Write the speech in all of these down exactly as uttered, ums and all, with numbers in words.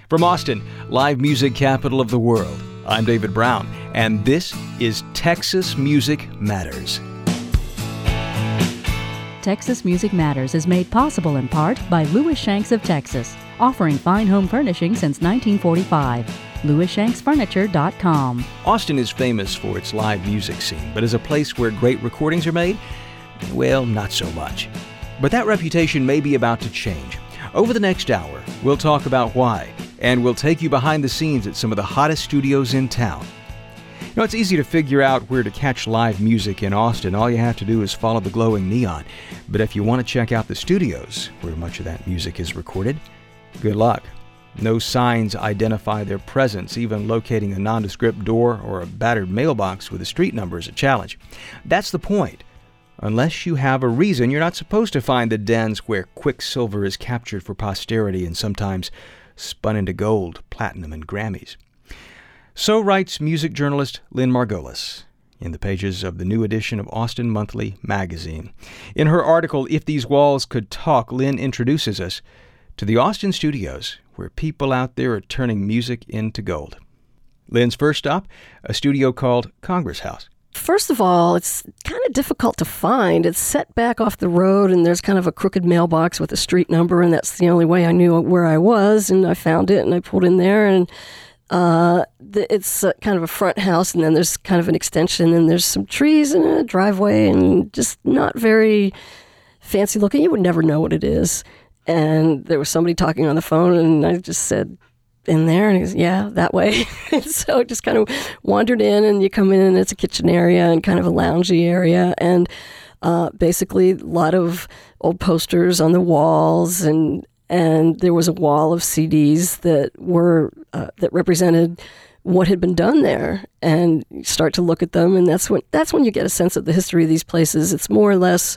From Austin, live music capital of the world, I'm David Brown, and this is Texas Music Matters. Texas Music Matters is made possible in part by Louis Shanks of Texas, offering fine home furnishing since nineteen forty-five. louis shanks furniture dot com. Austin is famous for its live music scene, but as a place where great recordings are made, well, not so much. But that reputation may be about to change. Over the next hour, we'll talk about why, and we'll take you behind the scenes at some of the hottest studios in town. You know, it's easy to figure out where to catch live music in Austin. All you have to do is follow the glowing neon. But if you want to check out the studios where much of that music is recorded, good luck. No signs identify their presence. Even locating a nondescript door or a battered mailbox with a street number is a challenge. That's the point. Unless you have a reason, you're not supposed to find the dens where quicksilver is captured for posterity and sometimes spun into gold, platinum, and Grammys. So writes music journalist Lynn Margolis in the pages of the new edition of Austin Monthly magazine. In her article, If These Walls Could Talk, Lynn introduces us to the Austin studios where people out there are turning music into gold. Lynn's first stop, a studio called Congress House. First of all, it's kind of difficult to find. It's set back off the road, and there's kind of a crooked mailbox with a street number, and that's the only way I knew where I was, and I found it, and I pulled in there, and uh, it's uh, kind of a front house, and then there's kind of an extension, and there's some trees and a driveway, and just not very fancy looking. You would never know what it is. And there was somebody talking on the phone, and I just said, in there? And he goes, yeah, that way. So I just kind of wandered in, and you come in, and it's a kitchen area and kind of a loungy area. And uh, basically a lot of old posters on the walls, and and there was a wall of C Ds that were uh, that represented what had been done there. And you start to look at them, and that's when that's when you get a sense of the history of these places. It's more or less,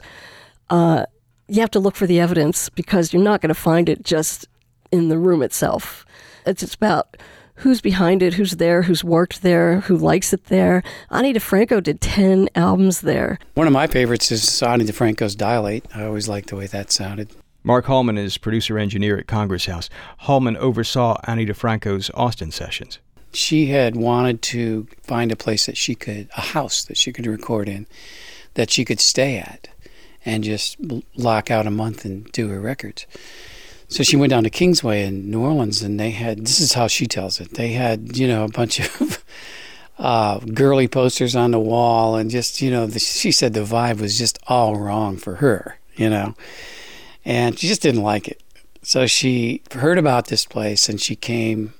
uh, you have to look for the evidence, because you're not going to find it just in the room itself. It's, it's about who's behind it, who's there, who's worked there, who likes it there. Ani DiFranco did ten albums there. One of my favorites is Ani DiFranco's Dilate. I always liked the way that sounded. Mark Hallman is producer-engineer at Congress House. Hallman oversaw Ani DiFranco's Austin sessions. She had wanted to find a place that she could, a house that she could record in, that she could stay at and just lock out a month and do her records. So she went down to Kingsway in New Orleans, and they had, this is how she tells it, they had, you know, a bunch of uh, girly posters on the wall, and just, you know, the, she said the vibe was just all wrong for her, you know, and she just didn't like it. So she heard about this place, and she came,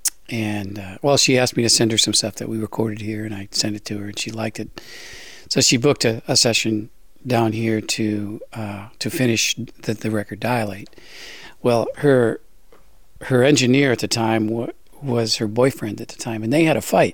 and, uh, well, she asked me to send her some stuff that we recorded here, and I sent it to her, and she liked it. So she booked a, a session down here to uh, to finish the, the record Dilate. Well, her her engineer at the time w- was her boyfriend at the time, and they had a fight.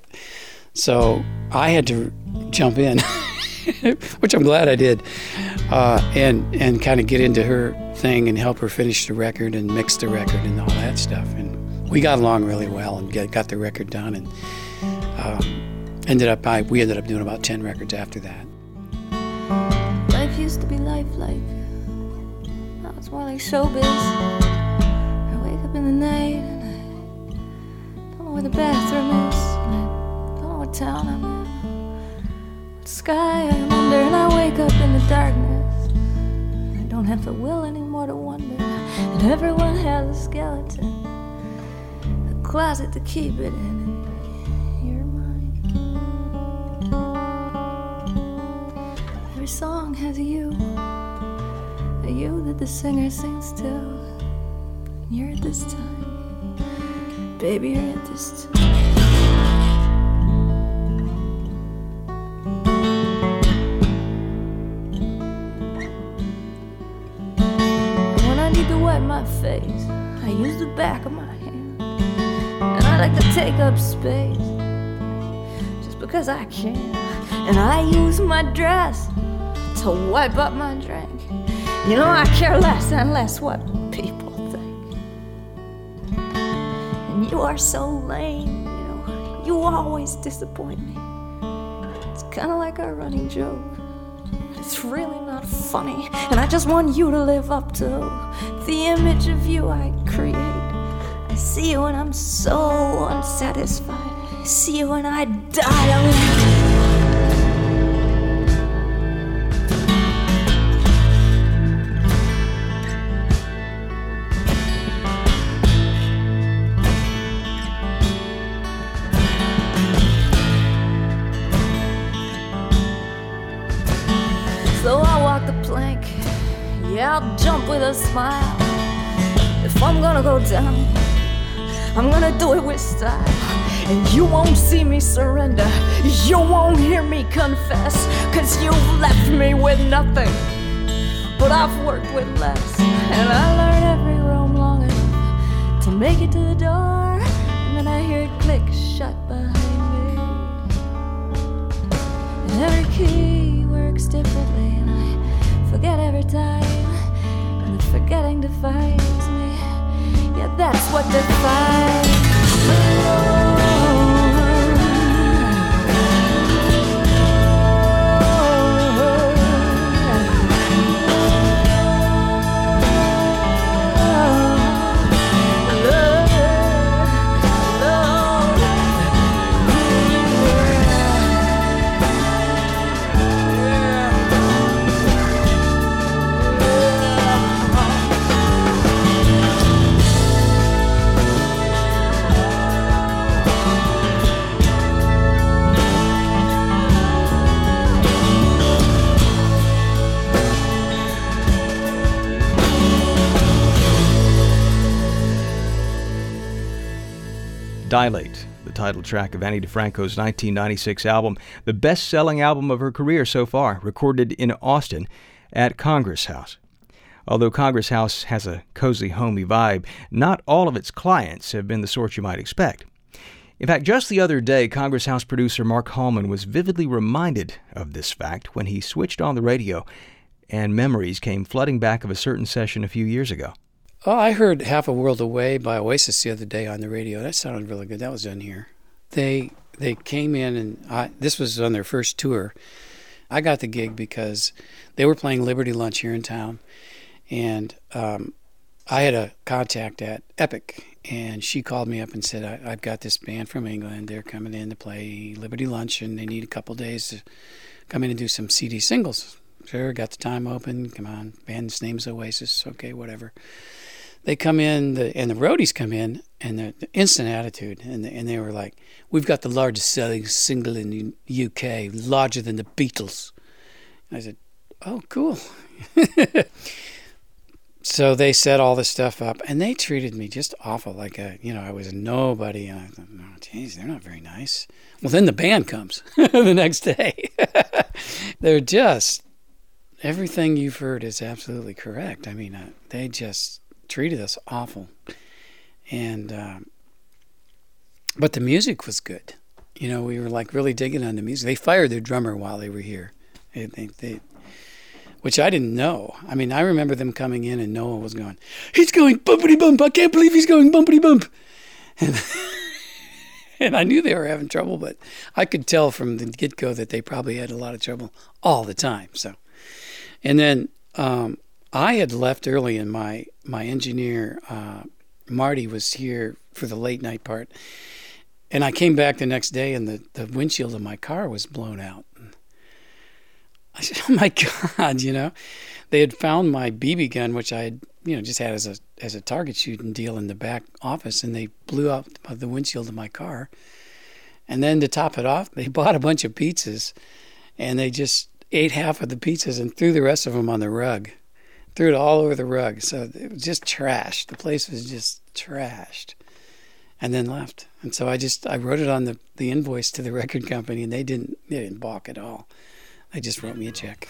So I had to jump in, which I'm glad I did, uh, and and kind of get into her thing and help her finish the record and mix the record and all that stuff. And we got along really well and get, got the record done, and um, ended up I, we ended up doing about ten records after that. Life used to be lifelike. Now it's more like showbiz. I wake up in the night and I don't know where the bathroom is, and I don't know what town I'm in, what sky I'm under, and I wake up in the darkness. I don't have the will anymore to wonder, and everyone has a skeleton, a closet to keep it in. Every song has a you, a you that the singer sings to. And you're at this time, baby, you're at this time. When I need to wipe my face, I use the back of my hand, and I like to take up space just because I can. And I use my dress to wipe up my drink. You know, I care less and less what people think. And you are so lame, you know, you always disappoint me. It's kind of like a running joke. It's really not funny, and I just want you to live up to the image of you I create. I see you when I'm so unsatisfied. See you when I die alone. So I walk the plank, yeah, I'll jump with a smile. If I'm gonna go down, I'm gonna do it with style. And you won't see me surrender, you won't hear me confess, cause you've left me with nothing, but I've worked with less. And I learned every roam long enough to make it to the door, and then I hear it click shut behind me. And every key works differently, and I forget every time, and the forgetting defines me. Yeah, that's what defines me. Dilate, the title track of Ani DiFranco's nineteen ninety-six album, the best-selling album of her career so far, recorded in Austin at Congress House. Although Congress House has a cozy, homey vibe, not all of its clients have been the sort you might expect. In fact, just the other day, Congress House producer Mark Hallman was vividly reminded of this fact when he switched on the radio, and memories came flooding back of a certain session a few years ago. Oh, I heard Half a World Away by Oasis the other day on the radio. That sounded really good. That was done here. They they came in, and I, this was on their first tour. I got the gig because they were playing Liberty Lunch here in town, and um, I had a contact at Epic, and she called me up and said, I, I've got this band from England. They're coming in to play Liberty Lunch, and they need a couple days to come in and do some C D singles. Sure, got the time open. Come on, band's name's Oasis. Okay, whatever. They come in, the, and the roadies come in, and the, the instant attitude, and the, and they were like, "We've got the largest selling single in the U K, larger than the Beatles." I said, "Oh, cool." So they set all this stuff up, and they treated me just awful, like a, you know, I was a nobody, and I thought, "Oh, geez, they're not very nice." Well, then the band comes the next day. They're just, everything you've heard is absolutely correct. I mean, uh, they just treated us awful, and um, but the music was good. You know, we were like really digging on the music. They fired their drummer while they were here, they, they, they, which I didn't know. I mean, I remember them coming in, and Noah was going, "He's going bumpity bump! I can't believe he's going bumpity bump!" And, and I knew they were having trouble, but I could tell from the get go that they probably had a lot of trouble all the time. So, and then. Um, I had left early, and my my engineer, uh, Marty, was here for the late night part. And I came back the next day, and the, the windshield of my car was blown out. And I said, "Oh, my God," you know. They had found my B B gun, which I had, you know, just had as a as a target shooting deal in the back office, and they blew out the windshield of my car. And then to top it off, they bought a bunch of pizzas, and they just ate half of the pizzas and threw the rest of them on the rug. Threw it all over the rug. So it was just trashed. The place was just trashed. And then left. And so I just, I wrote it on the, the invoice to the record company, and they didn't, they didn't balk at all. They just wrote me a check.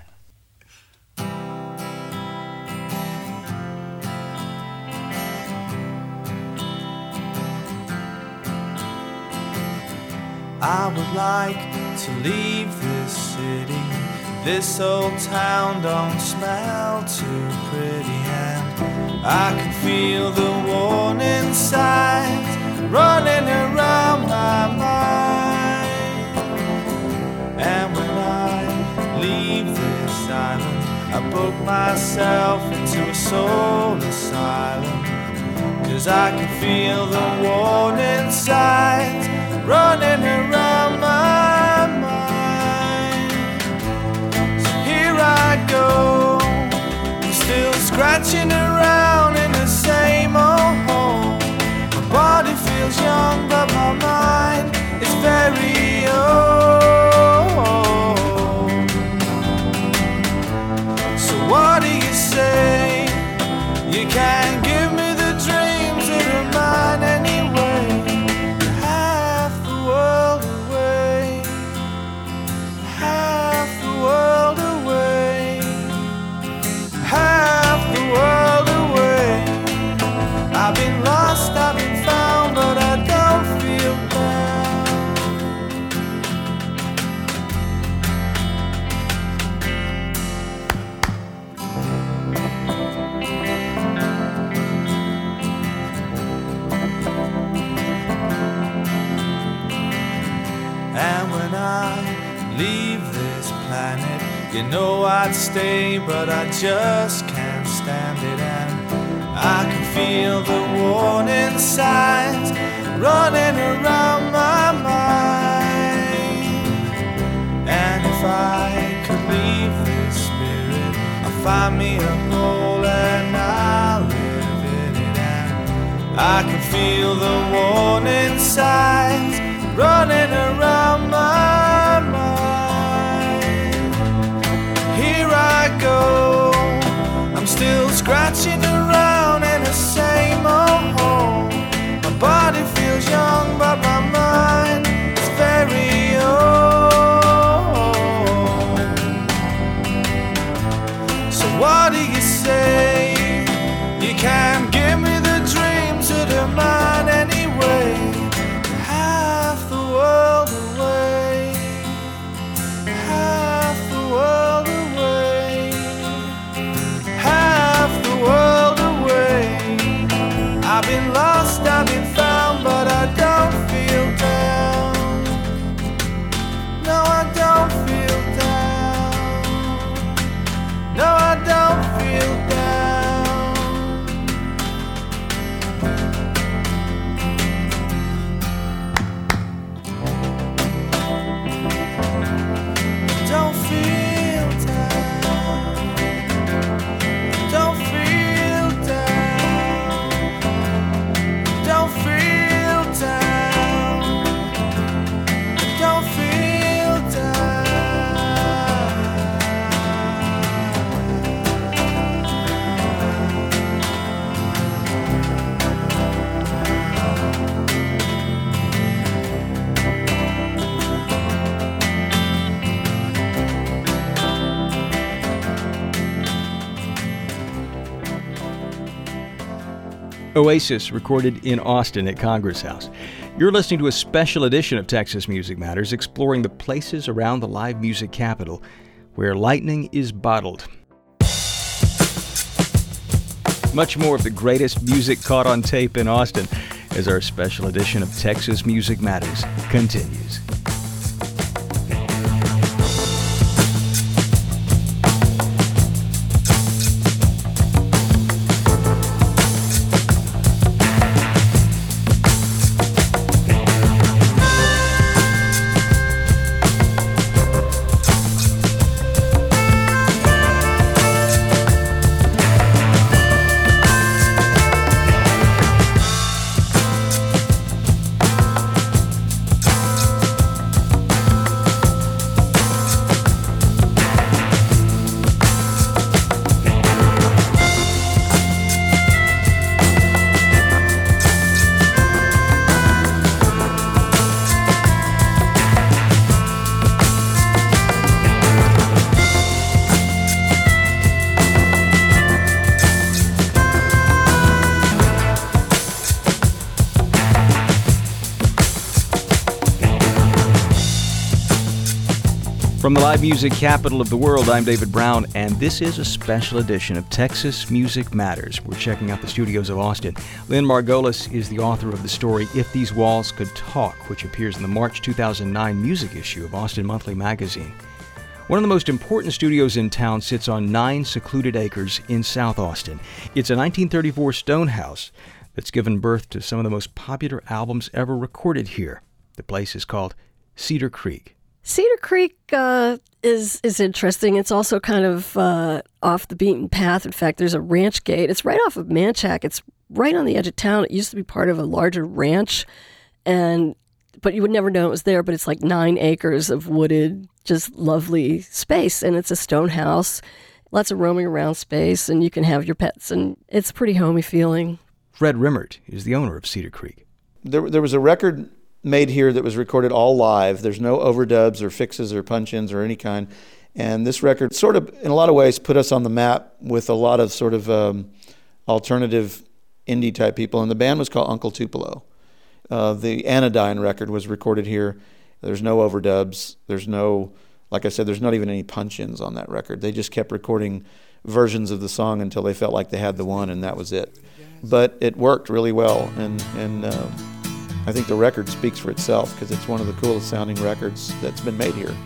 I would like to leave this city. This old town don't smell too pretty, and I can feel the warning signs running around my mind. And when I leave this island, I book myself into a soul asylum, 'cause 'cause I can feel the warning signs running around my mind. So here I go, I'm still scratching around in the same old hole. My body feels young, but my mind is very old. So what do you say? You can't give me the dreams that are mine anyway. You're half the world away, half the world away, half the world away. I've been lost, I've been found, but I don't feel down. And when I leave this planet, you know I'd stay, but I just can't stand it. And I can feel the warning signs running around my mind. And if I could leave this spirit, I'll find me a hole and I'll live in it. And I can feel the warning signs running around my mind. Here I go, I'm still scratching around in the same old hole. My body feels young, but my mind is very old. So what do you say? You can't give me the dreams that are mine anyway. Half the world away, half the world away, half the world away. I've been lost, I've been found, but I don't feel down. No, I don't feel down. No, I don't feel down. Don't feel down. Don't feel down. Don't feel down. Don't feel Oasis, recorded in Austin at Congress House. You're listening to a special edition of Texas Music Matters, exploring the places around the live music capital where lightning is bottled. Much more of the greatest music caught on tape in Austin as our special edition of Texas Music Matters continues. From the live music capital of the world, I'm David Brown, and this is a special edition of Texas Music Matters. We're checking out the studios of Austin. Lynn Margolis is the author of the story If These Walls Could Talk, which appears in the March two thousand nine music issue of Austin Monthly Magazine. One of the most important studios in town sits on nine secluded acres in South Austin. It's a nineteen thirty-four stone house that's given birth to some of the most popular albums ever recorded here. The place is called Cedar Creek. Cedar Creek uh, is is interesting. It's also kind of uh, off the beaten path. In fact, there's a ranch gate. It's right off of Manchac. It's right on the edge of town. It used to be part of a larger ranch, and but you would never know it was there. But it's like nine acres of wooded, just lovely space, and it's a stone house. Lots of roaming around space, and you can have your pets, and it's a pretty homey feeling. Fred Rimmert is the owner of Cedar Creek. There, there was a record made here that was recorded all live. There's no overdubs or fixes or punch-ins or any kind. And this record sort of, in a lot of ways, put us on the map with a lot of sort of um, alternative indie type people. And the band was called Uncle Tupelo. Uh, the Anodyne record was recorded here. There's no overdubs. There's no, like I said, there's not even any punch-ins on that record. They just kept recording versions of the song until they felt like they had the one, and that was it. But it worked really well, and, and uh, I think the record speaks for itself because it's one of the coolest sounding records that's been made here.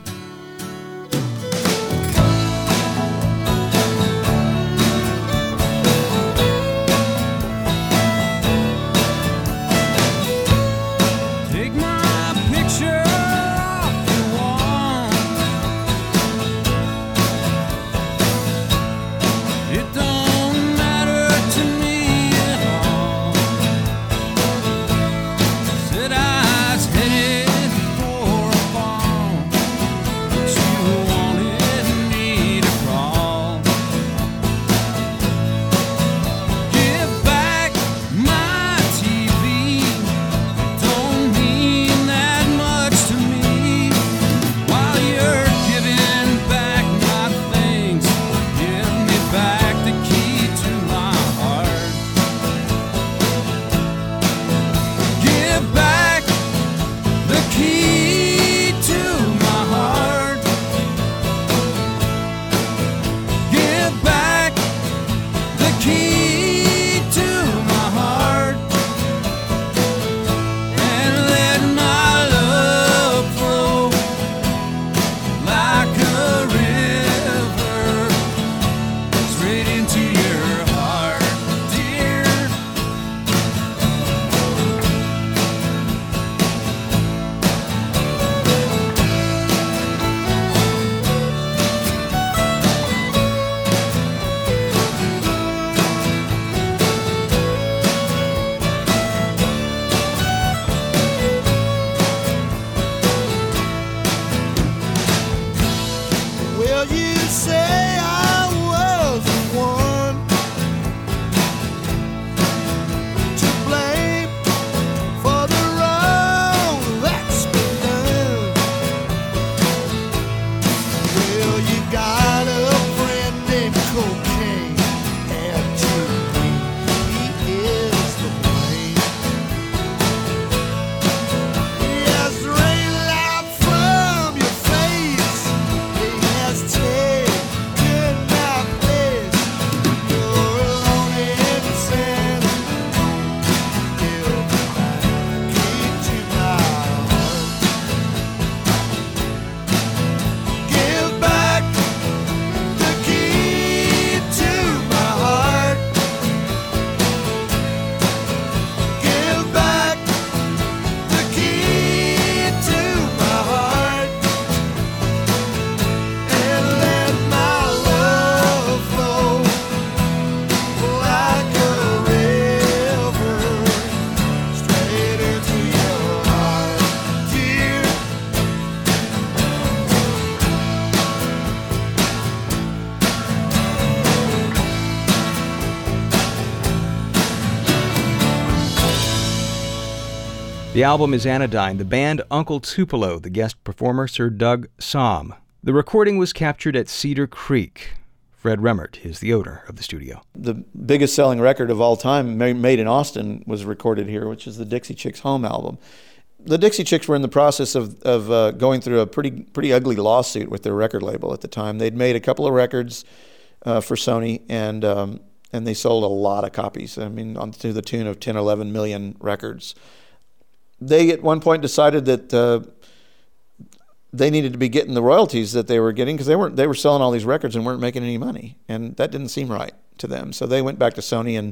The album is Anodyne, the band Uncle Tupelo, the guest performer Sir Doug Sahm. The recording was captured at Cedar Creek. Fred Rimmert is the owner of the studio. The biggest selling record of all time made in Austin was recorded here, which is the Dixie Chicks Home album. The Dixie Chicks were in the process of, of uh, going through a pretty pretty ugly lawsuit with their record label at the time. They'd made a couple of records uh, for Sony, and um, and they sold a lot of copies. I mean, on to the tune of ten, eleven million records. They at one point decided that uh, they needed to be getting the royalties that they were getting because they weren't they were selling all these records and weren't making any money, and that didn't seem right to them. So they went back to Sony and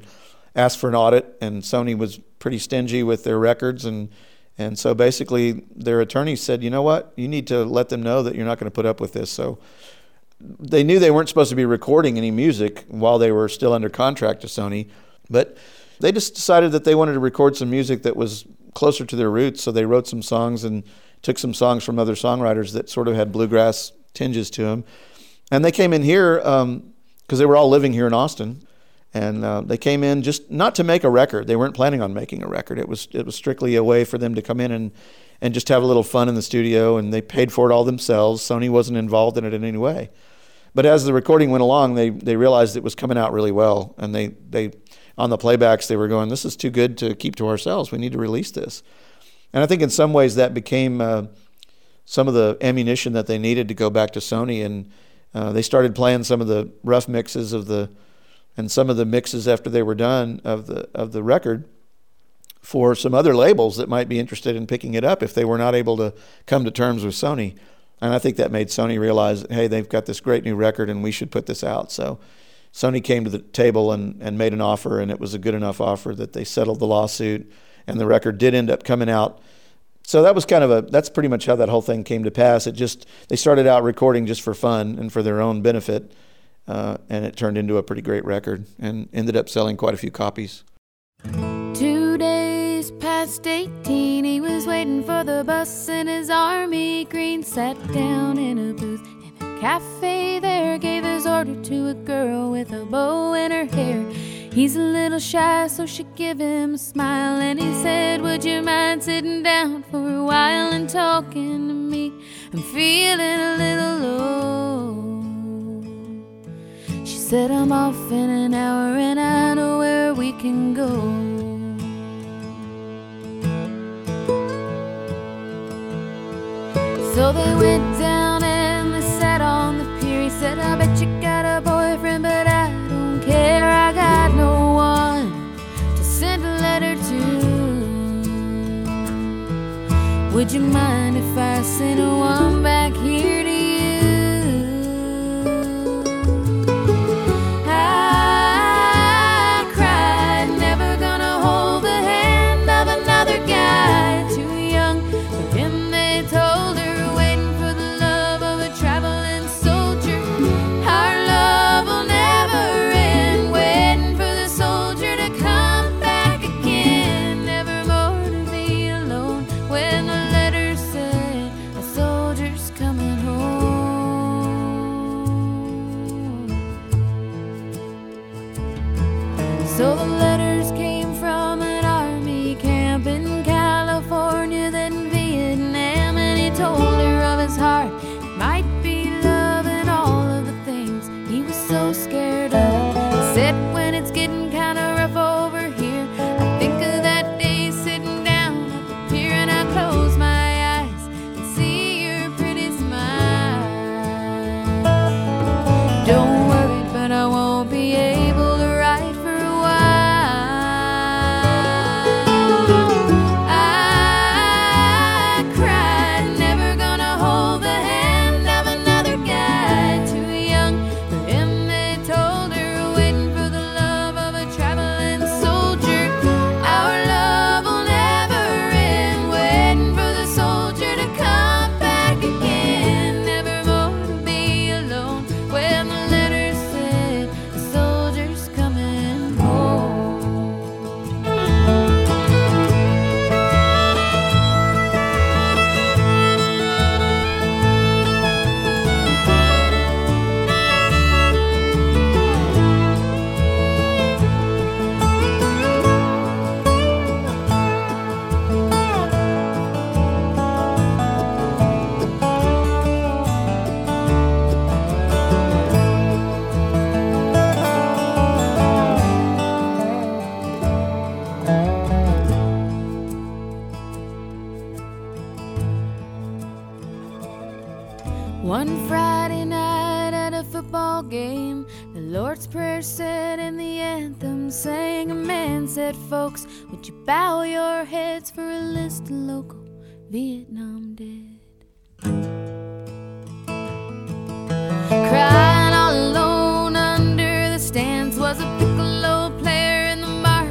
asked for an audit, and Sony was pretty stingy with their records, and and so basically their attorneys said, you know what, you need to let them know that you're not going to put up with this. So they knew they weren't supposed to be recording any music while they were still under contract to Sony, but they just decided that they wanted to record some music that was closer to their roots. So they wrote some songs and took some songs from other songwriters that sort of had bluegrass tinges to them. And they came in here because um, they were all living here in Austin. And uh, they came in just not to make a record. They weren't planning on making a record. It was it was strictly a way for them to come in and, and just have a little fun in the studio. And they paid for it all themselves. Sony wasn't involved in it in any way. But as the recording went along, they they realized it was coming out really well. And they, they on the playbacks, they were going, this is too good to keep to ourselves. We need to release this. And I think in some ways that became uh, some of the ammunition that they needed to go back to Sony. And uh, they started playing some of the rough mixes of the and some of the mixes after they were done of the of the record for some other labels that might be interested in picking it up if they were not able to come to terms with Sony. And I think that made Sony realize, hey, they've got this great new record and we should put this out. So Sony came to the table and, and made an offer, and it was a good enough offer that they settled the lawsuit, and the record did end up coming out. So that was kind of a, that's pretty much how that whole thing came to pass. It just, they started out recording just for fun and for their own benefit. Uh, and it turned into a pretty great record and ended up selling quite a few copies. Two days past eighteen, he was waiting for the bus in his army green. Sat down in a booth in a cafe there, gave his order to a girl with a bow in her hair. He's a little shy, so she gave him a smile, and he said, would you mind sitting down for a while and talking to me? I'm feeling a little low. She said, I'm off in an hour and I know where we can go. So they went down and they sat on the pier. He said, I bet you got a boyfriend, but I don't care. I got no one to send a letter to. Would you mind if I sent one back here to you? So the letters came from an army camp in California, then Vietnam, and he told her of his heart. It might be love and all of the things he was so scared of. He said, when it's getting kind of rough over here, I think of that day sitting down at the pier, and I close my eyes and see your pretty smile. Don't worry, but I won't be able to write for a while. I cried, never gonna hold the hand of another guy. Too young for him, they told her, waiting for the love of a traveling soldier. Our love will never end, waiting for the soldier to come back again. Never more to be alone when the letter said the soldier's coming home. One Friday night at a football game, the Lord's Prayer said and the anthem sang. A man said, folks, would you bow your heads for a list of local Vietnam dead? Crying all alone under the stands was a piccolo player in the marching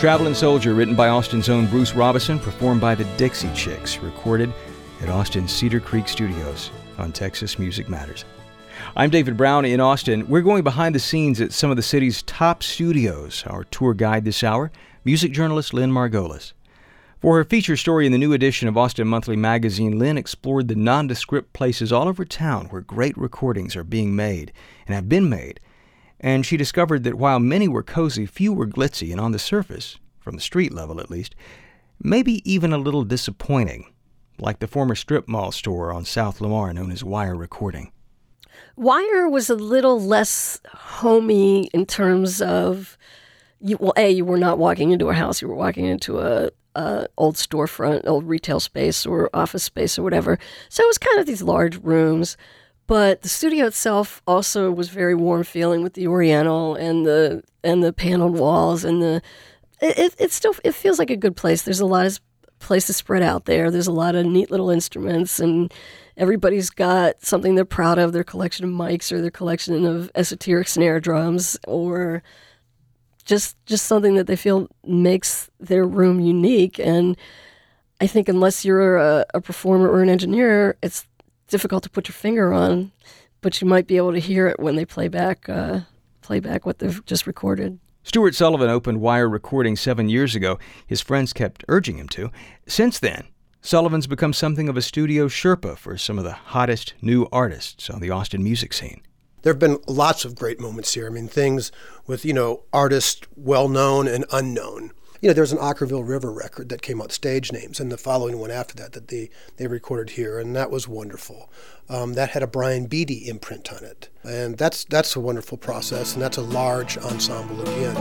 Traveling Soldier, written by Austin's own Bruce Robison, performed by the Dixie Chicks, recorded at Austin's Cedar Creek Studios on Texas Music Matters. I'm David Brown in Austin. We're going behind the scenes at some of the city's top studios. Our tour guide this hour, music journalist Lynn Margolis. For her feature story in the new edition of Austin Monthly Magazine, Lynn explored the nondescript places all over town where great recordings are being made and have been made. And she discovered that while many were cozy, few were glitzy and on the surface, from the street level at least, maybe even a little disappointing, like the former strip mall store on South Lamar known as Wire Recording. Wire was a little less homey in terms of, you, well, A, you were not walking into a house, you were walking into a, a old storefront, old retail space or office space or whatever. So it was kind of these large rooms. But the studio itself also was very warm feeling with the Oriental and the and the paneled walls and the it it still it feels like a good place. There's a lot of places spread out there. There's a lot of neat little instruments, and everybody's got something they're proud of, their collection of mics or their collection of esoteric snare drums, or just just something that they feel makes their room unique. And I think unless you're a, a performer or an engineer, it's difficult to put your finger on, but you might be able to hear it when they play back, uh, play back what they've just recorded. Stuart Sullivan opened Wire Recording seven years ago. His friends kept urging him to. Since then, Sullivan's become something of a studio Sherpa for some of the hottest new artists on the Austin music scene. There have been lots of great moments here. I mean, things with, you know, artists well-known and unknown. You know, there's an Ockerville River record that came out, Stage Names, and the following one after that that they, they recorded here, and that was wonderful. Um, that had a Brian Beattie imprint on it, and that's that's a wonderful process, and that's a large ensemble again.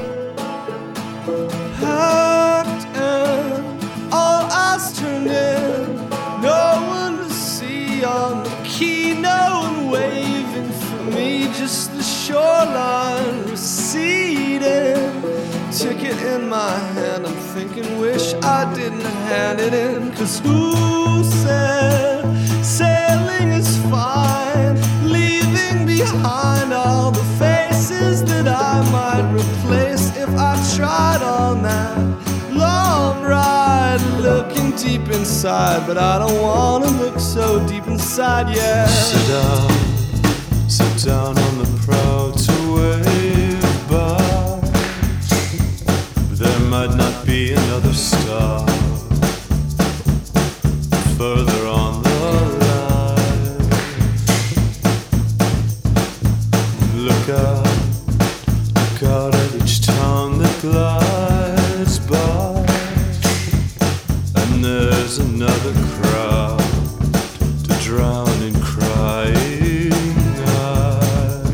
Packed in, all eyes turned in, no one to see on the quay, no one waving for me, just the shoreline receding. Ticket in my hand, I'm thinking, wish I didn't hand it in. Cause who said sailing is fine, leaving behind all the faces that I might replace if I tried on that long ride, looking deep inside, but I don't wanna look so deep inside, yeah. Sit down, sit down on the prow to wave by. There might not be another star further on the line. Look out, look out at each town that glides by, and there's another crowd to drown in crying eyes.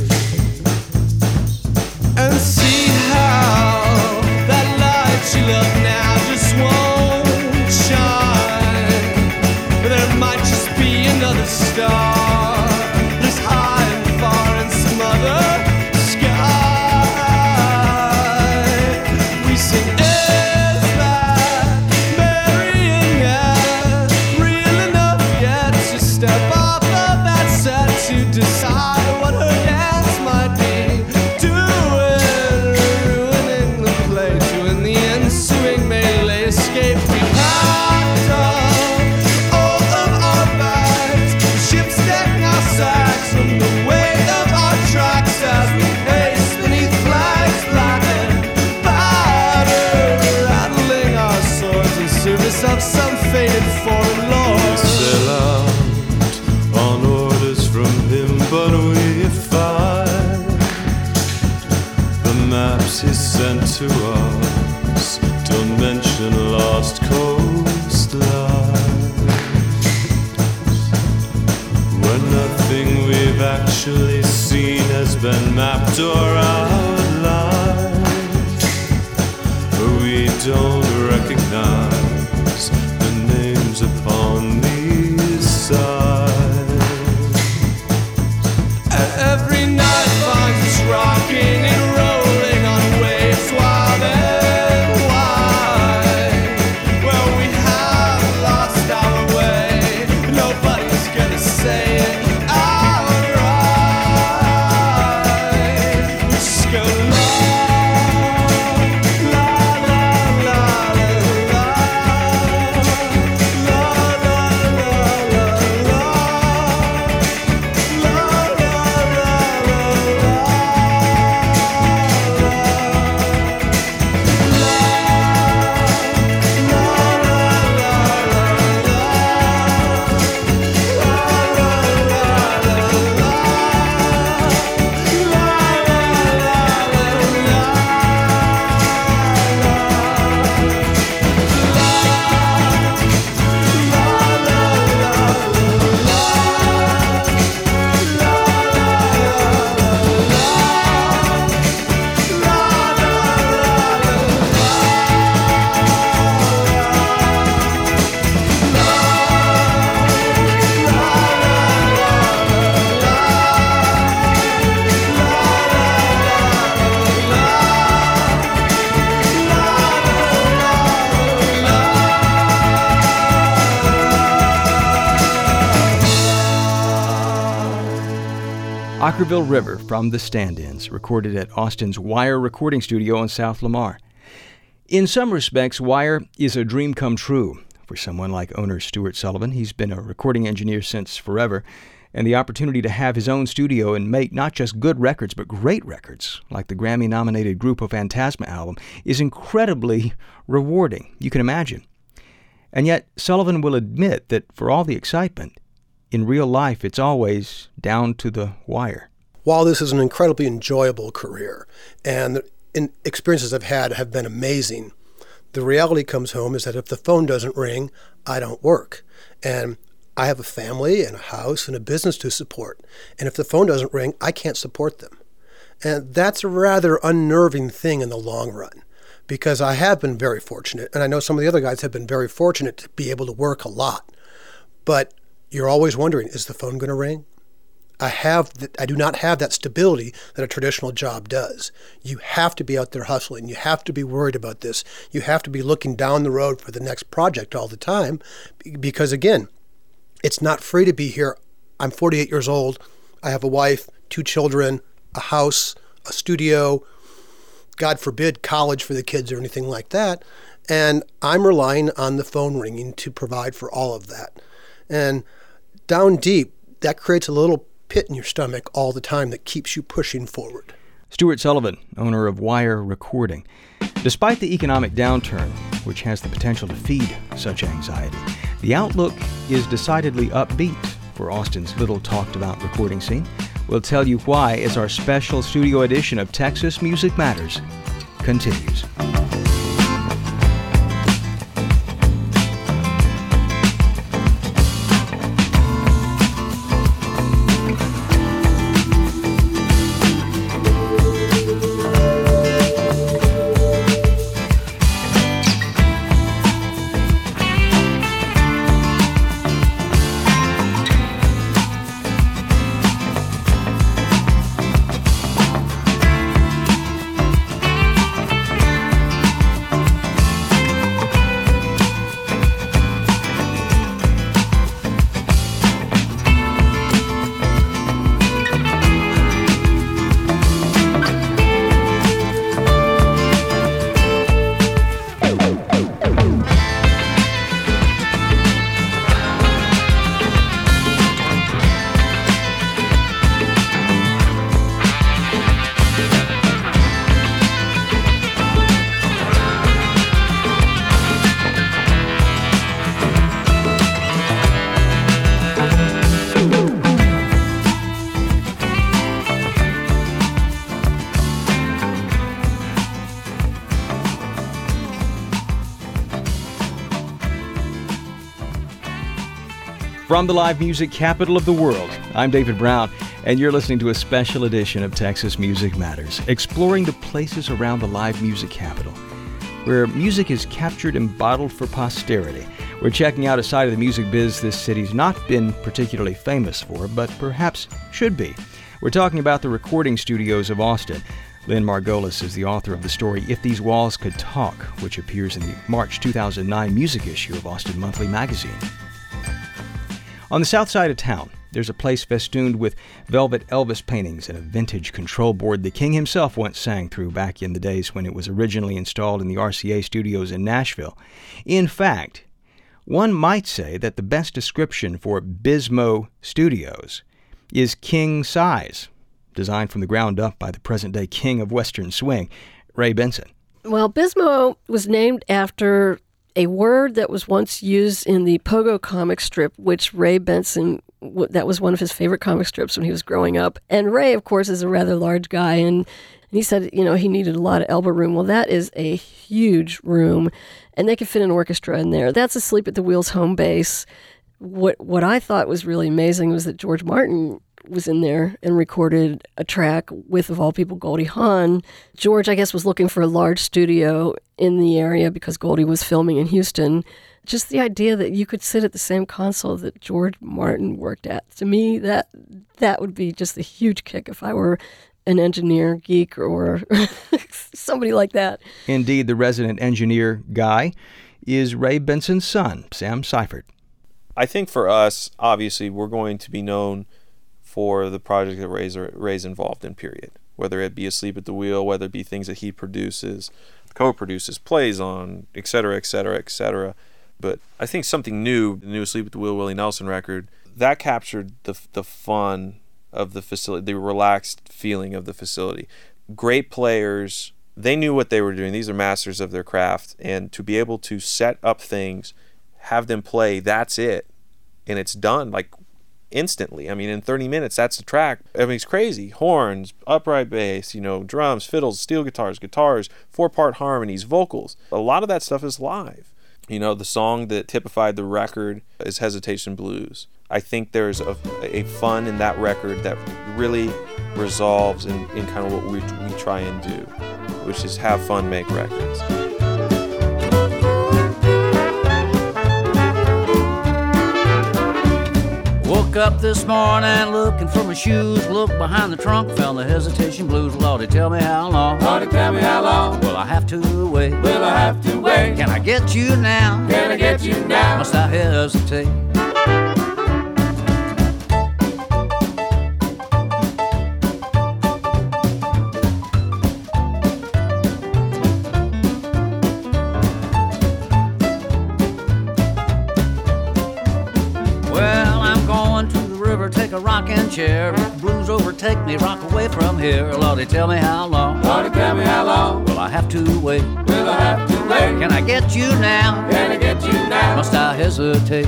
And see how she love now just won't shine, but there might just be another star that's high and far in some other sky. We sing, is that marrying yet? Real enough yet to step off of that set to decide what her dance might be? Doing, ruining the play, doing the ensuing melee escape. We packed up all of our bags, ships decking our sacks from the weight of our tracks as we pace beneath flags black and battered, rattling our swords in service of some faded foreign lord. We sail out on orders from him, but we find the maps he sent to us don't mention lost coastlines, when nothing we've actually seen has been mapped or outlined. We don't recognize the names upon these signs. And every night finds us rocking and rolling on waves wild and wide. Well, we have lost our way, nobody's gonna say it outright. We just go la, la, Ockerville River from the Stand-Ins, recorded at Austin's Wire recording studio in South Lamar. In some respects, Wire is a dream come true for someone like owner Stuart Sullivan. He's been a recording engineer since forever, and the opportunity to have his own studio and make not just good records, but great records, like the Grammy-nominated Grupo Fantasma album, is incredibly rewarding, you can imagine. And yet, Sullivan will admit that for all the excitement, in real life, it's always down to the wire. While this is an incredibly enjoyable career, and the experiences I've had have been amazing, the reality comes home is that if the phone doesn't ring, I don't work. And I have a family and a house and a business to support. And if the phone doesn't ring, I can't support them. And that's a rather unnerving thing in the long run, because I have been very fortunate, and I know some of the other guys have been very fortunate to be able to work a lot. But you're always wondering, is the phone going to ring? I have, th- I do not have that stability that a traditional job does. You have to be out there hustling. You have to be worried about this. You have to be looking down the road for the next project all the time, because again, it's not free to be here. I'm forty-eight years old. I have a wife, two children, a house, a studio, God forbid college for the kids or anything like that. And I'm relying on the phone ringing to provide for all of that. And down deep, that creates a little pit in your stomach all the time that keeps you pushing forward. Stuart Sullivan, owner of Wire Recording. Despite the economic downturn, which has the potential to feed such anxiety, the outlook is decidedly upbeat for Austin's little-talked-about recording scene. We'll tell you why as our special studio edition of Texas Music Matters continues. From the live music capital of the world, I'm David Brown, and you're listening to a special edition of Texas Music Matters, exploring the places around the live music capital, where music is captured and bottled for posterity. We're checking out a side of the music biz this city's not been particularly famous for, but perhaps should be. We're talking about the recording studios of Austin. Lynn Margolis is the author of the story If These Walls Could Talk, which appears in the March two thousand nine music issue of Austin Monthly magazine. On the south side of town, there's a place festooned with velvet Elvis paintings and a vintage control board the King himself once sang through back in the days when it was originally installed in the R C A studios in Nashville. In fact, one might say that the best description for Bismo Studios is king size, designed from the ground up by the present-day king of Western swing, Ray Benson. Well, Bismo was named after a word that was once used in the Pogo comic strip, which Ray Benson, that was one of his favorite comic strips when he was growing up. And Ray, of course, is a rather large guy, and he said, you know, he needed a lot of elbow room. Well, that is a huge room, and they could fit an orchestra in there. That's a Sleep at the Wheels home base. What what I thought was really amazing was that George Martin was in there and recorded a track with, of all people, Goldie Hawn. George, I guess, was looking for a large studio in the area because Goldie was filming in Houston. Just the idea that you could sit at the same console that George Martin worked at, to me, that that would be just a huge kick if I were an engineer geek or somebody like that. Indeed, the resident engineer guy is Ray Benson's son, Sam Seifert. I think for us, obviously, we're going to be known for the project that Ray's, Ray's involved in, period. Whether it be Asleep at the Wheel, whether it be things that he produces, co-produces, plays on, et cetera, et cetera, et cetera. But I think something new, the new Asleep at the Wheel Willie Nelson record, that captured the the fun of the facility, the relaxed feeling of the facility. Great players, they knew what they were doing. These are masters of their craft. And to be able to set up things, have them play, that's it. And it's done, like, instantly. I mean, in thirty minutes, that's the track. Everything's crazy. Horns, upright bass, you know, drums, fiddles, steel guitars, guitars, four-part harmonies, vocals. A lot of that stuff is live. You know, the song that typified the record is Hesitation Blues. I think there's a, a fun in that record that really resolves in, in kind of what we, we try and do, which is have fun, make records. Woke up this morning looking for my shoes, looked behind the trunk, found the Hesitation Blues. Lordy, tell me how long. Lordy, tell me how long. Will I have to wait? Will I have to wait? Can I get you now? Can I get you now? Must I hesitate? Take a rocking chair, blues overtake me, rock away from here. Lordy, tell me how long. Lordy, tell me how long. Will I have to wait? Will I have to wait? Can I get you now? Can I get you now? Must I hesitate?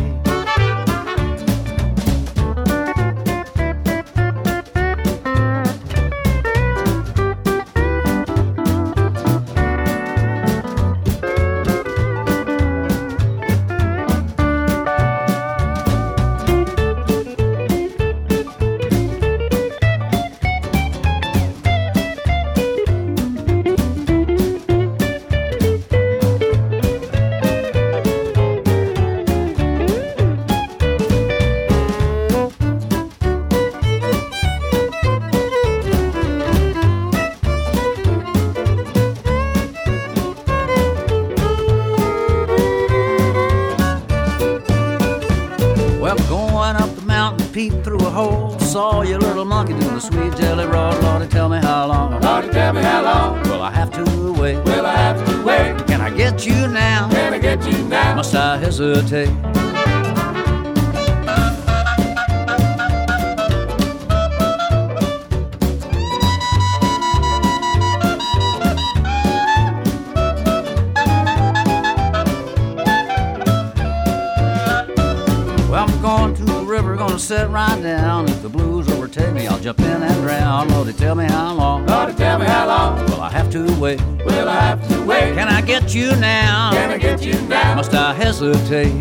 Saw your little monkey doing the sweet jelly roll. Lordy, tell me how long. Lordy, tell me how long. Will I have to wait? Will I have to wait? Can I get you now? Can I get you now? Must I hesitate? Well, I'm going to the river, gonna sit right down. If the blues overtake me, I'll jump in and drown. Lordy, tell me how long. Lordy, tell me how long. Will I have to wait? Will I have to wait? Can I get you now? Can I get you now? Must I hesitate?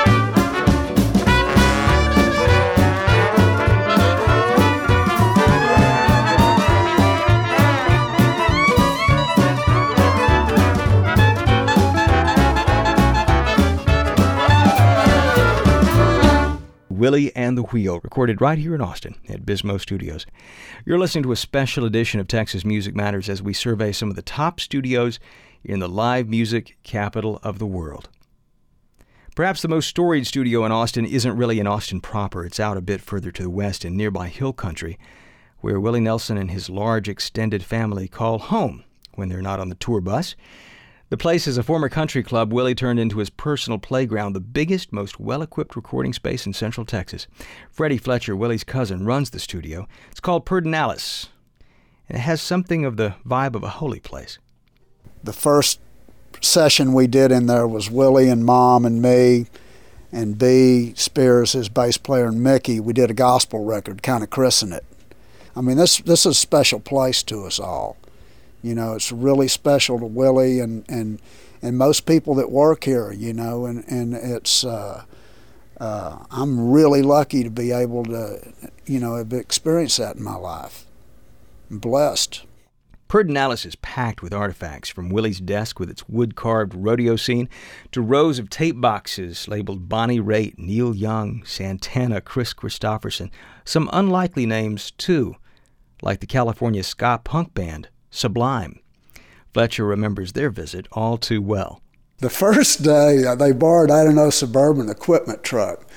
Willie and the Wheel, recorded right here in Austin at Bismo Studios. You're listening to a special edition of Texas Music Matters as we survey some of the top studios in the live music capital of the world. Perhaps the most storied studio in Austin isn't really in Austin proper. It's out a bit further to the west in nearby Hill Country, where Willie Nelson and his large extended family call home when they're not on the tour bus. The place is a former country club Willie turned into his personal playground, the biggest, most well-equipped recording space in Central Texas. Freddie Fletcher, Willie's cousin, runs the studio. It's called Pedernales, and it has something of the vibe of a holy place. The first session we did in there was Willie and Mom and me and B. Spears, his bass player, and Mickey. We did a gospel record, kind of christen it. I mean, this this is a special place to us all. You know, it's really special to Willie and, and, and most people that work here, you know, and, and it's, uh, uh, I'm really lucky to be able to, you know, have experienced that in my life. I'm blessed. Pedernales is packed with artifacts, from Willie's desk with its wood-carved rodeo scene to rows of tape boxes labeled Bonnie Raitt, Neil Young, Santana, Chris Christopherson. Some unlikely names, too, like the California ska punk band Sublime. Fletcher remembers their visit all too well. The first day, uh, they borrowed, I don't know, Suburban equipment truck.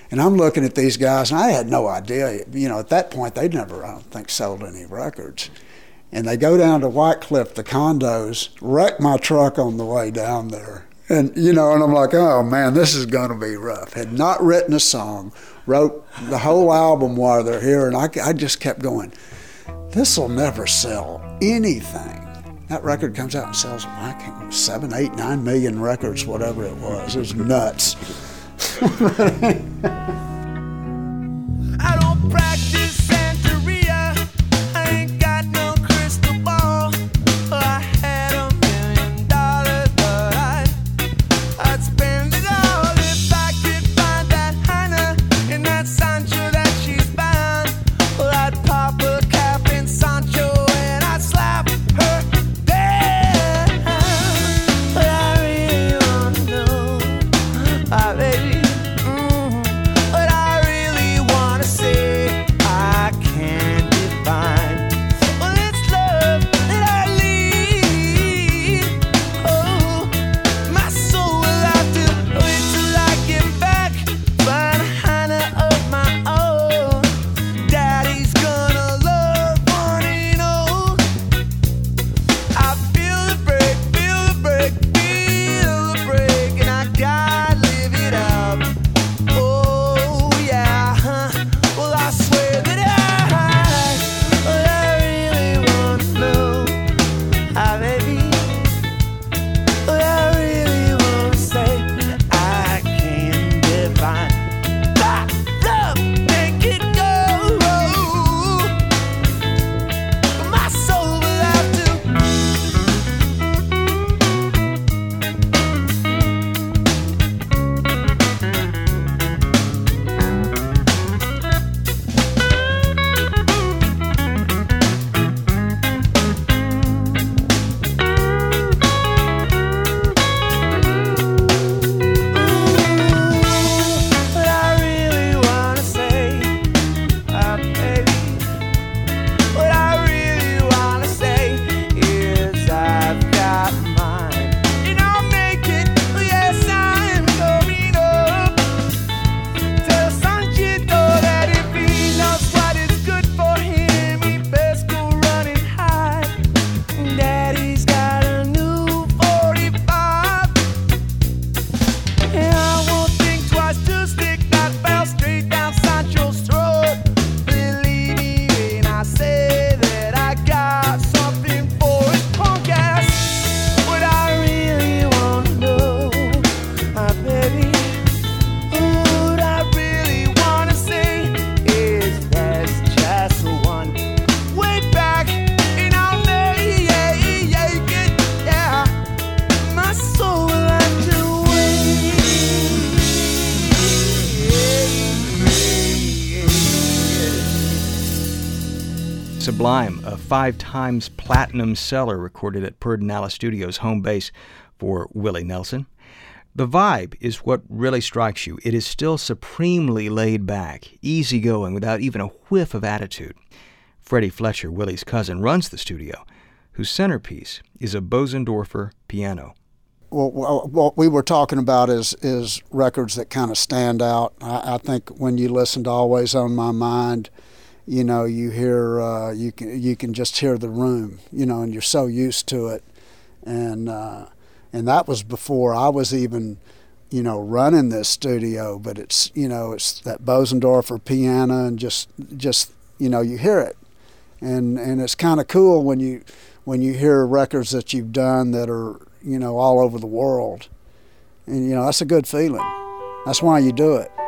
And I'm looking at these guys, and I had no idea. You know, at that point, they'd never, I don't think, sold any records. And they go down to White Cliff, the condos, wreck my truck on the way down there. And, you know, and I'm like, oh, man, this is going to be rough. Had not written a song, wrote the whole album while they're here, and I, I just kept going, this will never sell anything. That record comes out and sells, I can't remember, seven, eight, nine million records, whatever it was. It was nuts. I don't practice Santeria. I ain't got no crystal ball. I had a million dollars, but I'd, I'd spend it all if I could find that Hannah in that Sancho that she's bound. Well, I'd pop a cap in Sancho and I'd slap her down. But I really want to know, my baby. Sublime, a five times platinum seller recorded at Pedernales Studios, home base for Willie Nelson. The vibe is what really strikes you. It is still supremely laid back, easygoing, without even a whiff of attitude. Freddie Fletcher, Willie's cousin, runs the studio, whose centerpiece is a Bosendorfer piano. Well, what we were talking about is is records that kind of stand out. I, I think when you listen to Always on My Mind, you know, you hear uh, you can you can just hear the room, you know, and you're so used to it, and uh, and that was before I was even, you know, running this studio. But it's you know it's that Bosendorfer piano, and just just you know you hear it, and and it's kind of cool when you when you hear records that you've done that are you know all over the world, and you know that's a good feeling. That's why you do it.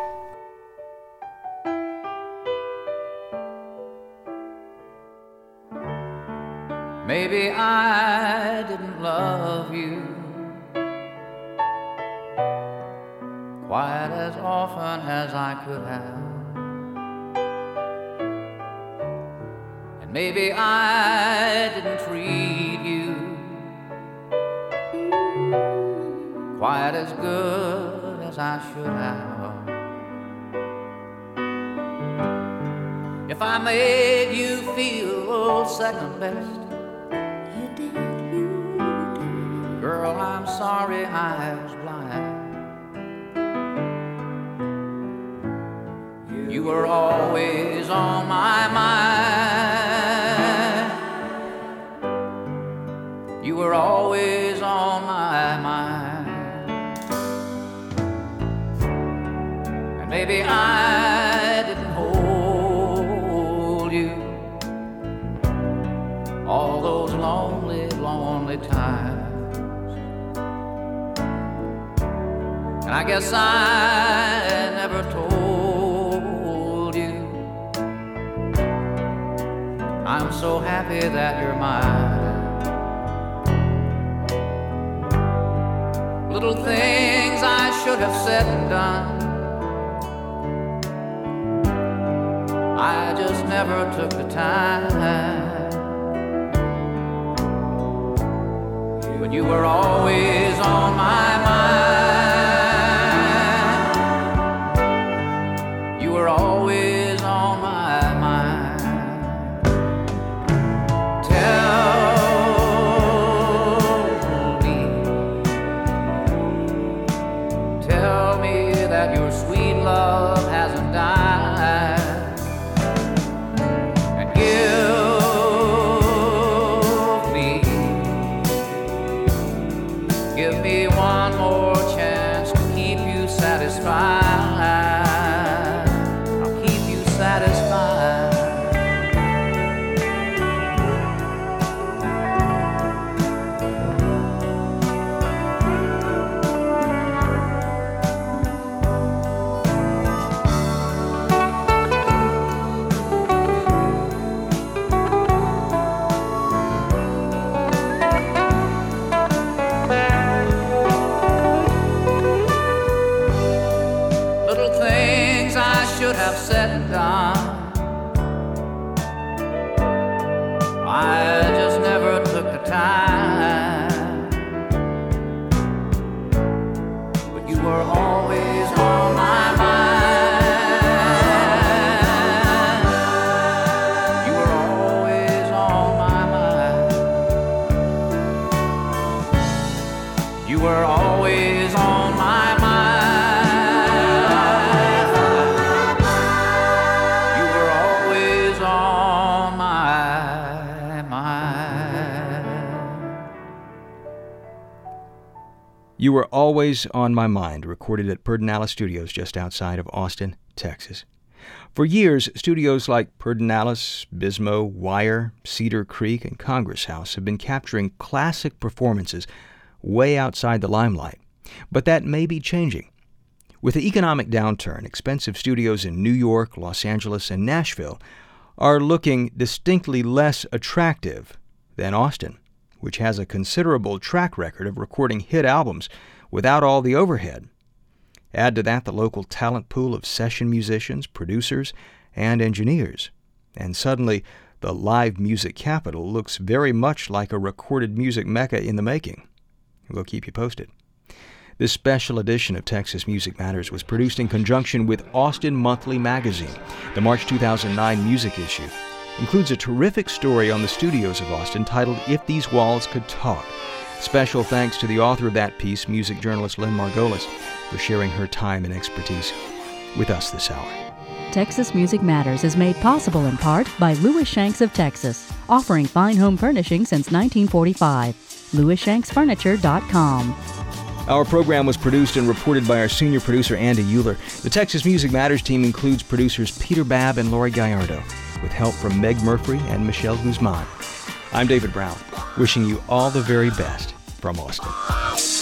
Maybe I didn't love you quite as often as I could have, and maybe I didn't treat you quite as good as I should have. If I made you feel second best, girl, I'm sorry I was blind. You were always on my mind. You were always on my mind. And maybe I didn't hold you all those lonely, lonely times. And I guess I never told you I'm so happy that you're mine. Little things I should have said and done, I just never took the time. But you were always on my mind. You were always on my mind. Tell me, tell me that your sweet love hasn't died. And give Give me one more chance to keep you satisfied. I'll keep you satisfied. Have said and done, I just never took the time. But you were always on my mind. You were always on my mind. You were always on my mind. You Were Always on My Mind, recorded at Pedernales Studios just outside of Austin, Texas. For years, studios like Pedernales, Bismo, Wire, Cedar Creek, and Congress House have been capturing classic performances way outside the limelight. But that may be changing. With the economic downturn, expensive studios in New York, Los Angeles, and Nashville are looking distinctly less attractive than Austin, which has a considerable track record of recording hit albums without all the overhead. Add to that the local talent pool of session musicians, producers, and engineers, and suddenly the live music capital looks very much like a recorded music mecca in the making. We'll keep you posted. This special edition of Texas Music Matters was produced in conjunction with Austin Monthly Magazine. The March two thousand nine music issue includes a terrific story on the studios of Austin titled If These Walls Could Talk. Special thanks to the author of that piece, music journalist Lynn Margolis, for sharing her time and expertise with us this hour. Texas Music Matters is made possible in part by Lewis Shanks of Texas, offering fine home furnishing since nineteen forty-five. Lewis Shanks Furniture dot com. Our program was produced and reported by our senior producer, Andy Euler. The Texas Music Matters team includes producers Peter Babb and Lori Gallardo, with help from Meg Murphy and Michelle Guzman. I'm David Brown, wishing you all the very best from Austin.